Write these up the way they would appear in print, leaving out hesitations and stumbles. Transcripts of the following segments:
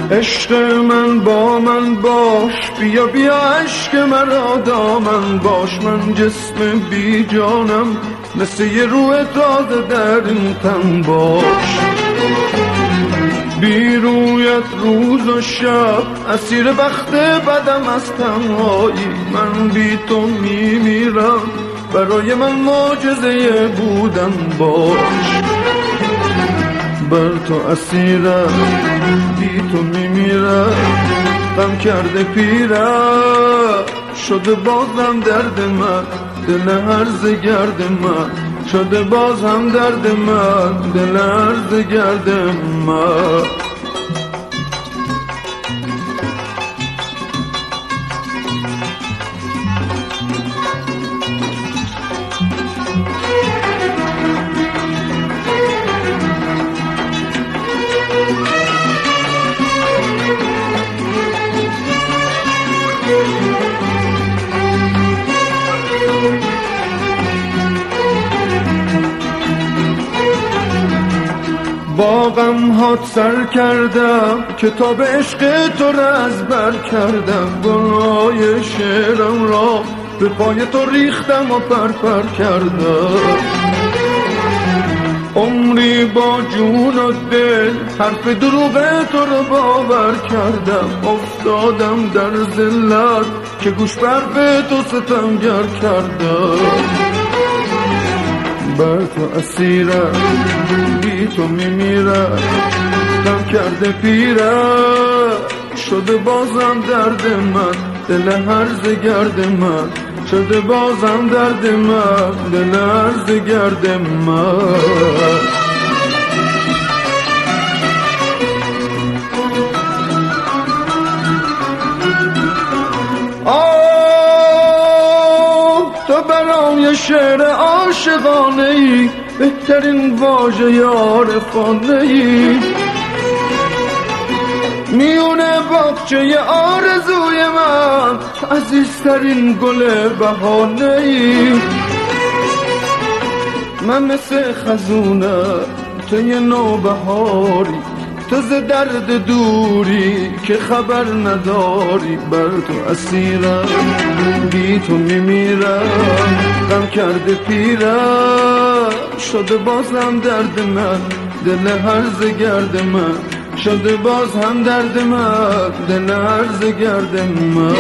عشق من با من باش، بیا بیا عشق مرا دامن باش. من جسم بی جانم، مثل یه روح تازه در این تن باش. بی رویت روز و شب اسیر بخت بدم از تنهایی. من بی تو میمیرم، برای من معجزه بودن باش. بر تو اسیرم، بی تو میمیرم، غم کرده پیرم شده بازم درد من، دل هرزه گرد من شده بازم درد من، دل هرزه گرد من. با غم هات سر کردم، کتاب عشق تو را از بر کردم. گناه شعرم را به پای تو ریختم و پر کردم. عمری با جون و دل حرف دروغ تو رو باور کردم. افتادم در ذلت که گوش بر به تو ستمگر کردم. بر تو اسیرم، بی تو میمیرم، غم کرده پیرم شده بازم درد من، دل هرزه گرد من شده بازم درد من، دل هرزه گرد من. تو برای شعر عاشقانه ای، بهترین واژه عارفانه ای. میونه باغچه آرزوی من، عزیزترین گل بهانه ای. من مثل خزونه، تو یه نوبهاری، تو ز درد دوری که خبر نداری. بر تو اسیرم، بی تو میمیرم، غم کرده پیرم شده بازم درد من، دل هرزه گرد من شده باز هم درد من، دل هرزه گرد من.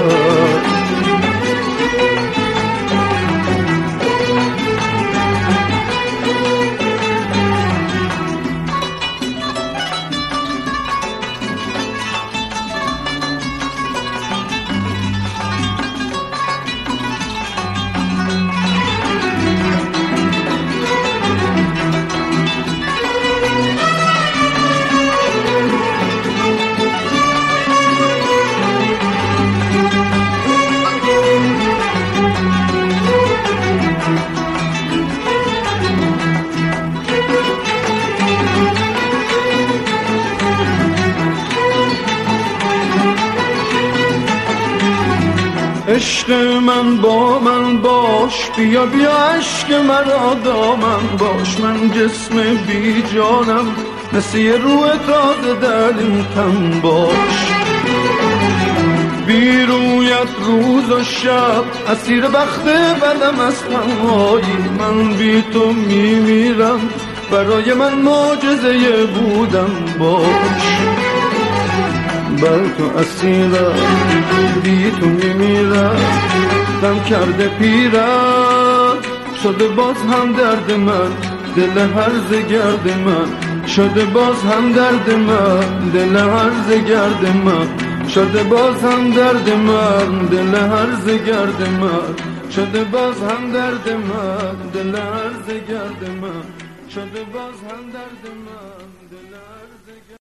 عشق من با من باش، بیا بیا عشق مرا دامن باش. من جسم بی جانم، مثل یه روح تازه در این تن باش. بی رویت روز و شب اسیر بخت بدم از تنهایی. من بی تو میمیرم، برای من معجزه بودن باش. بر تو اسیرم، بی تو میمیرم، غم کرده پیرم شده باز هم درد من، دل هرزه گرد من شده باز هم درد من، دل هرزه گرد من شده باز هم درد من، دل هرزه گرد من شده باز هم درد من، دل هرزه گرد من شده باز هم درد من، دل هرزه